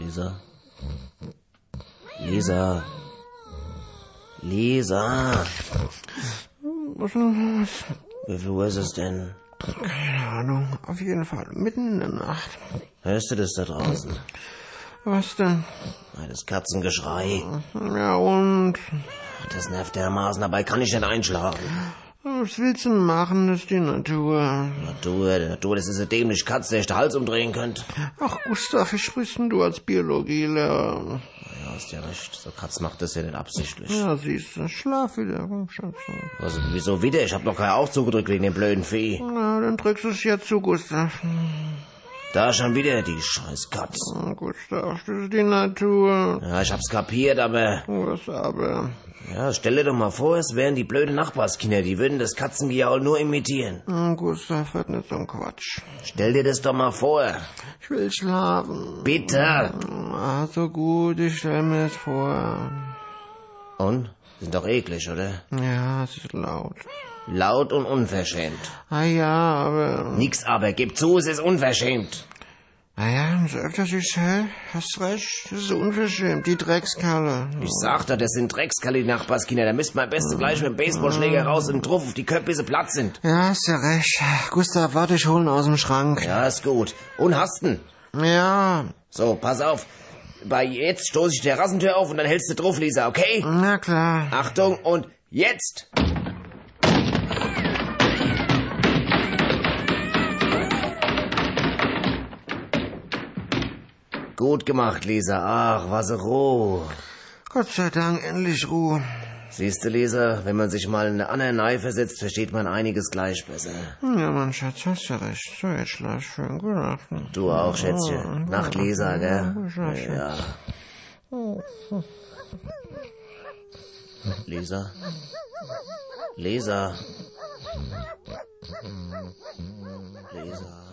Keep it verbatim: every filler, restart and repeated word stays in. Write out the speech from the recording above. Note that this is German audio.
Lisa? Lisa? Lisa? Was ist denn los? Wie viel Uhr ist es denn? Keine Ahnung. Auf jeden Fall mitten in der Nacht. Hörst du das da draußen? Was denn? Das Katzengeschrei. Ja, und? Das nervt dermaßen, dabei kann ich nicht einschlafen. Was willst du denn machen? Das ist die Natur. Natur, die Natur, das ist eine dämliche Katze, der ich den Hals umdrehen könnte. Ach, Gustav, wie sprichst denn du als Biologielehrer? Ja, hast ja recht. So Katz macht das ja nicht absichtlich. Ja, siehst du. Schlaf wieder. Komm, Schatz. Was, wieso wieder? Ich hab noch keinen Aufzug gedrückt wegen dem blöden Vieh. Na, dann drückst du es ja zu, Gustav. Da schon wieder die scheiß Katz. Oh, Gustav, das ist die Natur. Ja, ich hab's kapiert, aber... Was aber? Ja, stell dir doch mal vor, es wären die blöden Nachbarskinder, die würden das Katzengejaul nur imitieren. Oh, Gustav, wird nicht so ein Quatsch. Stell dir das doch mal vor. Ich will schlafen. Bitte. Ah, so gut, ich stell mir das vor. Und? Sind doch eklig, oder? Ja, es ist laut. Laut und unverschämt. Ah ja, aber... Nix aber, gib zu, es ist unverschämt. Naja, so öfter ich's höre, hast recht, das ist unverschämt, die Dreckskalle. Ich sag doch, das sind Dreckskalle, die Nachbarskinder. Da müsst man am besten gleich mit dem Baseballschläger raus und drauf auf die Köpfe, bis sie platt sind. Ja, hast ja recht. Gustav, warte, ich hol ihn aus dem Schrank. Ja, ist gut. Und hasten. Ja. So, pass auf. Bei jetzt stoße ich die Terrassentür auf und dann hältst du drauf, Lisa, okay? Na klar. Achtung und jetzt! Gut gemacht, Lisa. Ach, was roh. Gott sei Dank, endlich Ruhe. Siehst du, Lisa, wenn man sich mal in eine andere Nei versetzt, versteht man einiges gleich besser. Ja, mein Schatz, hast ja recht. So, jetzt schlaf schön. Gute Nacht. Du auch, Schätzchen. Nacht, Lisa, gell? Ja. Lisa? Lisa? Lisa?